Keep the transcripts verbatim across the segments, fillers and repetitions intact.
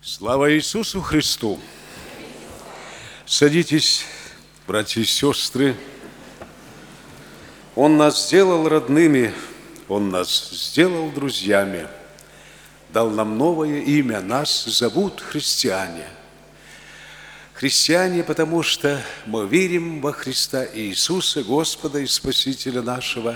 Слава Иисусу Христу! Садитесь, братья и сестры. Он нас сделал родными, Он нас сделал друзьями, дал нам новое имя, нас зовут христиане. Христиане, потому что мы верим во Христа Иисуса, Господа и Спасителя нашего,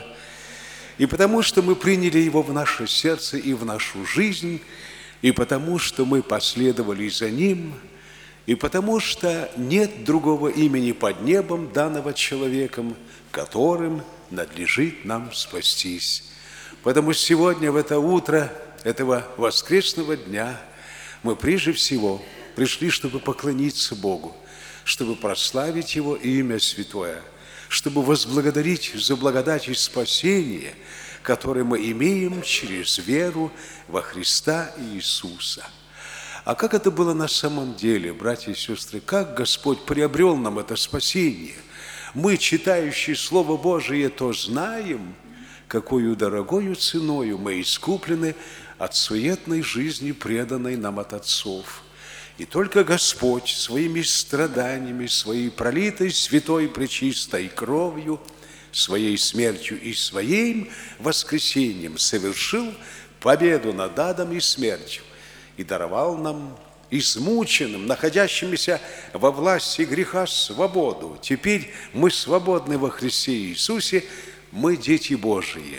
и потому что мы приняли Его в наше сердце и в нашу жизнь, и потому что мы последовали за Ним, и потому что нет другого имени под небом, данного человеком, которым надлежит нам спастись. Потому сегодня, в это утро этого воскресного дня, мы прежде всего пришли, чтобы поклониться Богу, чтобы прославить Его имя святое, чтобы возблагодарить за благодать и спасение, которое мы имеем через веру во Христа Иисуса. А как это было на самом деле, братья и сестры? Как Господь приобрел нам это спасение? Мы, читающие Слово Божие, то знаем, какую дорогою ценою мы искуплены от суетной жизни, преданной нам от отцов. И только Господь своими страданиями, своей пролитой святой пречистой кровью, своей смертью и своим воскресением совершил победу над адом и смертью и даровал нам, измученным, находящимися во власти греха, свободу. Теперь мы свободны во Христе Иисусе, мы дети Божии.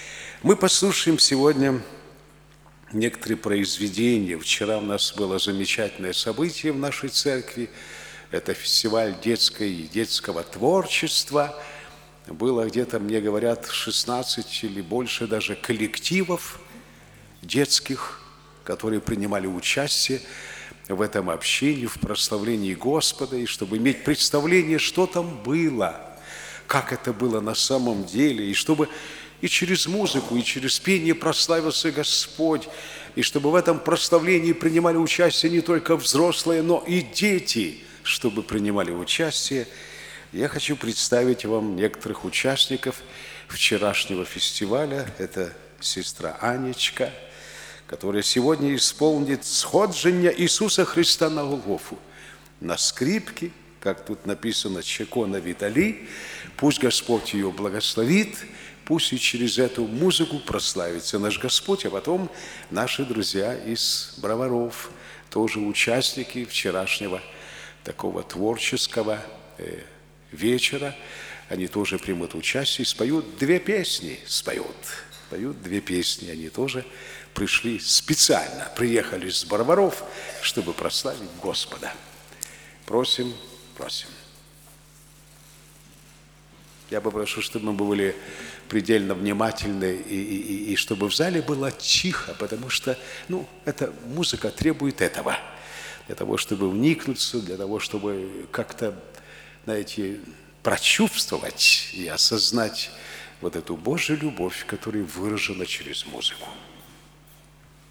Мы послушаем сегодня некоторые произведения. Вчера у нас было замечательное событие в нашей церкви. Это фестиваль детской и детского творчества. Было где-то, мне говорят, шестнадцать или больше даже коллективов детских, которые принимали участие в этом общении, в прославлении Господа, и чтобы иметь представление, что там было, как это было на самом деле, и чтобы и через музыку, и через пение прославился Господь, и чтобы в этом прославлении принимали участие не только взрослые, но и дети, чтобы принимали участие. Я хочу представить вам некоторых участников вчерашнего фестиваля. Это сестра Анечка, которая сегодня исполнит сходження Иисуса Христа на Голгофу на скрипке, как тут написано, Чекона Витали. Пусть Господь ее благословит, пусть и через эту музыку прославится наш Господь, а потом наши друзья из Броваров, тоже участники вчерашнего такого творческого э, вечера, они тоже примут участие и споют две песни, споют, поют две песни, они тоже пришли специально, приехали с Броваров, чтобы прославить Господа. Просим, просим. Я попрошу, чтобы мы были предельно внимательны, и, и, и чтобы в зале было тихо, потому что, ну, эта музыка требует этого, для того, чтобы вникнуться, для того, чтобы как-то, знаете, прочувствовать и осознать вот эту Божью любовь, которая выражена через музыку.